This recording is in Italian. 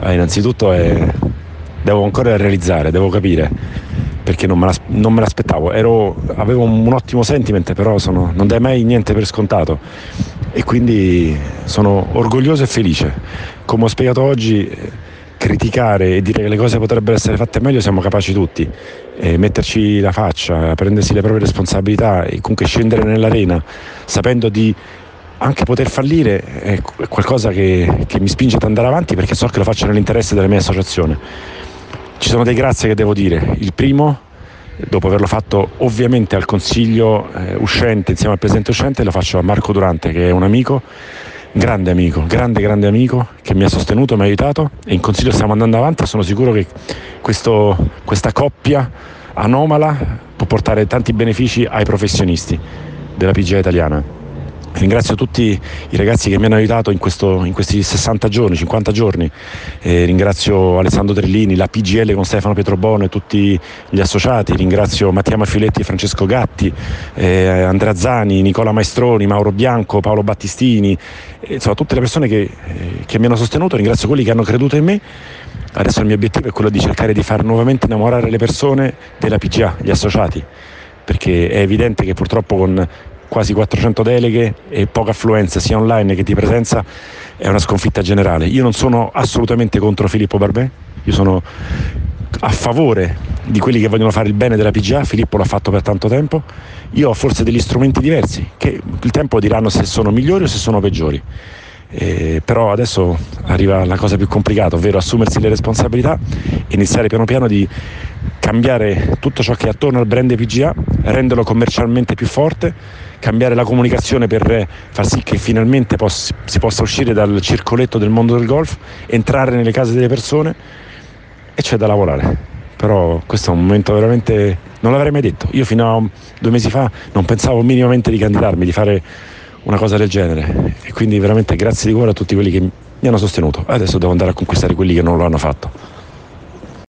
Innanzitutto devo ancora realizzare, devo capire, perché non me l'aspettavo. Avevo un ottimo sentiment, però non dai mai niente per scontato, e quindi sono orgoglioso e felice. Come ho spiegato oggi, criticare e dire che le cose potrebbero essere fatte meglio siamo capaci tutti, metterci la faccia, prendersi le proprie responsabilità e comunque scendere nell'arena sapendo di anche poter fallire è qualcosa che mi spinge ad andare avanti, perché so che lo faccio nell'interesse della mia associazione. Ci sono dei grazie che devo dire. Il primo, dopo averlo fatto ovviamente al consiglio uscente insieme al presidente uscente, lo faccio a Marco Durante, che è un amico, grande grande amico, che mi ha sostenuto, mi ha aiutato, e in consiglio stiamo andando avanti e sono sicuro che questa coppia anomala può portare tanti benefici ai professionisti della PGA italiana. Ringrazio tutti i ragazzi che mi hanno aiutato in questi 60 giorni, 50 giorni. Ringrazio Alessandro Trellini, la PGL con Stefano Pietrobono e tutti gli associati. Ringrazio Mattia Maffiletti e Francesco Gatti, Andrea Zani, Nicola Maestroni, Mauro Bianco, Paolo Battistini, insomma tutte le persone che mi hanno sostenuto. Ringrazio quelli che hanno creduto in me. Adesso il mio obiettivo è quello di cercare di far nuovamente innamorare le persone della PGA, gli associati, perché è evidente che purtroppo con quasi 400 deleghe e poca affluenza sia online che di presenza è una sconfitta generale. Io non sono assolutamente contro Filippo Barbè, io sono a favore di quelli che vogliono fare il bene della PGA. Filippo l'ha fatto per tanto tempo, io ho forse degli strumenti diversi che il tempo diranno se sono migliori o se sono peggiori. Però adesso arriva la cosa più complicata, ovvero assumersi le responsabilità e iniziare piano piano di cambiare tutto ciò che è attorno al brand PGA, renderlo commercialmente più forte, cambiare la comunicazione per far sì che finalmente si possa uscire dal circoletto del mondo del golf, entrare nelle case delle persone, e c'è da lavorare. Però questo è un momento veramente, non l'avrei mai detto. Io fino a 2 mesi fa non pensavo minimamente di candidarmi, di fare una cosa del genere, e quindi veramente grazie di cuore a tutti quelli che mi hanno sostenuto. Adesso devo andare a conquistare quelli che non lo hanno fatto.